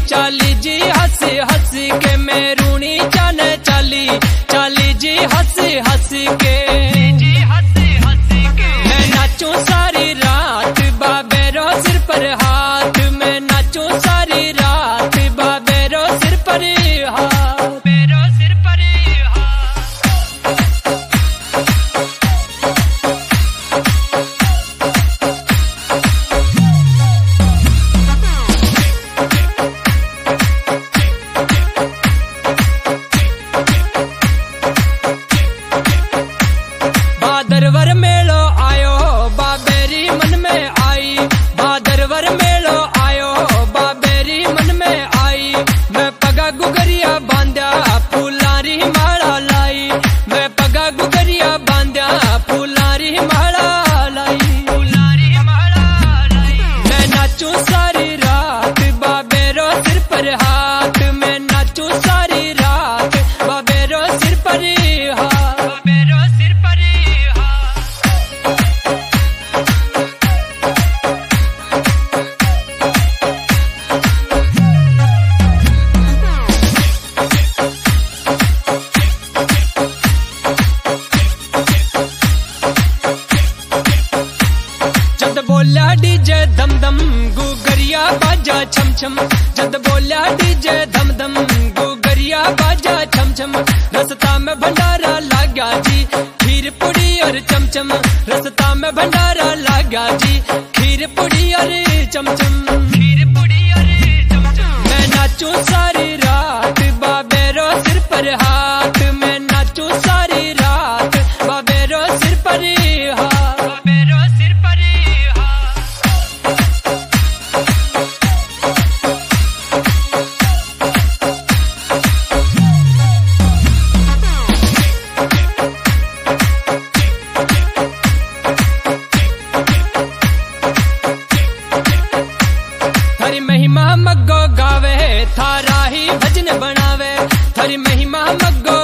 चाली जी हंस हंस के मैं रूणी चन चाली चाली जी हंस हंस के मैं नाचूं सारी रात बाबे रो सिर पर हाथ मैं नाचूं सारी रात बाबे रो सिर पर हाथ भादरवर मेलो आयो बाबेरी मन में आई भादरवर मेलो आयो बाबेरी मन में आई मैं पगा गुगरिया बांध्या फूलारी माला लाई मैं पगा गुगरिया बांध्या फूलारी माला लाई मैं नाचूं सारी रात बाबेरो सिर पर हाथ मैं नाचूं सारी रात बाबेरो सिर पर हाथ बोला डीजे दम दम गुगरिया बाजा छम छम जद बोला डीजे दम दम गुगरिया बाजा छम छम रस्ता में भंडारा लागा जी खीर पुड़ी और चमचम रस्ता में भंडारा लागा जी खीर पुड़ी और चमचम मैं नाचूं सारी रात बाबेरो सिर पर हाथ मैं नाचूं सारी रात बाबेरो सिर पर हाथ महिमा मग्गो गावे थारा ही भजन बनावे थारी महिमा मग्गो